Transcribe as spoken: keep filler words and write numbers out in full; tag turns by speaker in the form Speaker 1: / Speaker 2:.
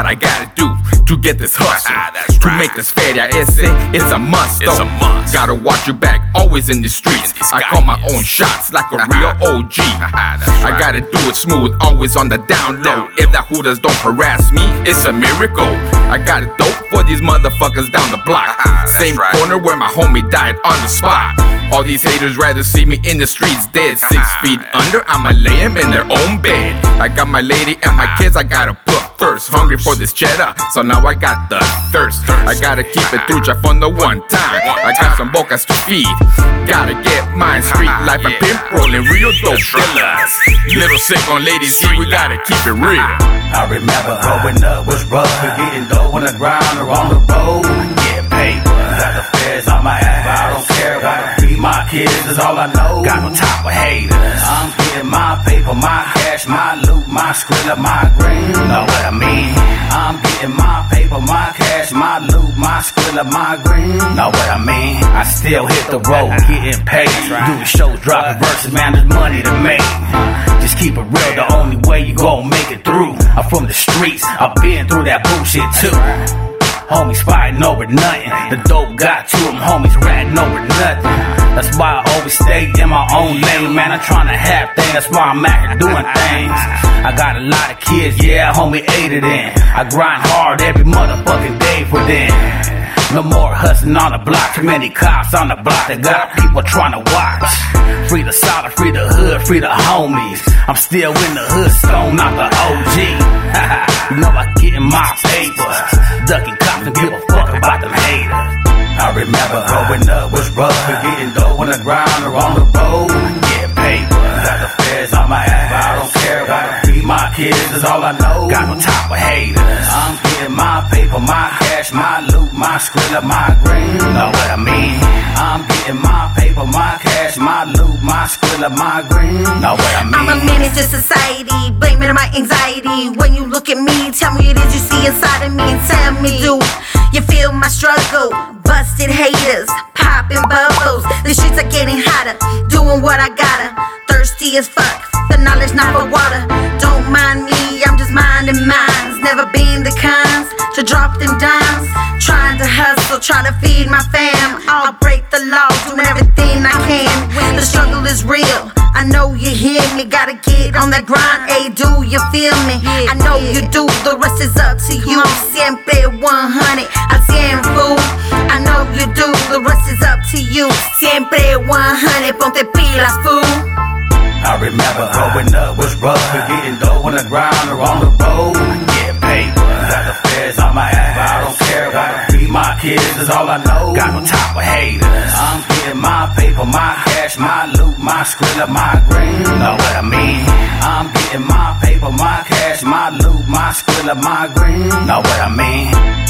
Speaker 1: what I gotta do to get this hustle.
Speaker 2: That's
Speaker 1: to
Speaker 2: right.
Speaker 1: make this feria ese, it's a must.
Speaker 2: It's
Speaker 1: though.
Speaker 2: a must.
Speaker 1: Gotta watch your back, always in the streets. I call my own shots like a real O G. I gotta do it smooth, always on the down low. If that hooters don't harass me, it's a miracle. I got it dope for these motherfuckers down the block. Same
Speaker 2: right.
Speaker 1: corner where my homie died on the spot. All these haters rather see me in the streets dead. Six feet under, I'ma lay them in their own bed. I got my lady and my kids, I gotta put first. Hungry for this cheddar, so now I got the thirst. I gotta keep it through just on the one time. I got some bocas to feed. Gotta get mine, street life and pimp rolling real dope dealers. Little sick on ladies here, we gotta keep it real.
Speaker 3: I remember growing up was rough, getting dough on the ground or on the road. Getting paper, got the feds on my ass. I don't care, gotta feed my kids, is all I know. Got on top of haters. I'm getting my paper, my cash, my loot, my skrilla, my green. Know what I mean? I'm getting my paper, my cash, my loot, my skrilla, my green. Know what I mean? I still hit the road, getting paid. Doing shows, dropping verses, man, there's money to make. Just keep it real, the only way you gon' make it through. I'm from the streets, I've been through that bullshit too. Homies fighting over nothing. The dope got to them, homies ratting over nothing. That's why I always stay in my own lane, man. I'm tryna have things, that's why I'm out here doing things. I got a lot of kids, yeah, homie ate it in. I grind hard every motherfucking day for them. No more hustling on the block, too many cops on the block that got people trying to watch. Free the solid, free the hood, free the homies. I'm still in the hood, stone, not the O G. You know I getting my paper, ducking cops and give a fuck about them haters. I remember growing up was rough, getting dough on the ground or on the road. Getting paper, got the feds on my ass. I don't care, gotta feed my kids, is all I know. Got on top of haters. I'm getting my paper, my cash, my loot, my skrilla, my green. Know what I mean? I'm getting my paper, my cash, my loot, my skrilla, my green. Know what I mean?
Speaker 4: I'm a menace to society, blame it on my anxiety. When you look at me, tell me what it is you see inside of me. Tell me, do you feel my struggle? Busted haters, popping bubbles. The streets are getting hotter, doing what I gotta. Thirsty as fuck, the knowledge not for water. Don't mind me, I'm just minding mines. Never been the kinds to drop them dimes. Trying to hustle, trying to feed my fam. I'll break the law, doing everything I can. The struggle is real, I know you hear me. Gotta get on that grind, hey, do you feel me? I know you do, the rest is up to you. Siempre one hundred, al cien fool. I know you do, the rest is up to you. Siempre one hundred, ponte pilas fool.
Speaker 3: I remember growing up was rough, getting dough on the ground or on the road. Getting paper, got the feds on my ass. I don't care, gotta feed my kids, is all I know. Got on top of haters. I'm getting my paper, my cash, my loot, my skrilla, my green. Know what I mean? I'm getting my paper, my cash, my loot, my skrilla, my green. Know what I mean?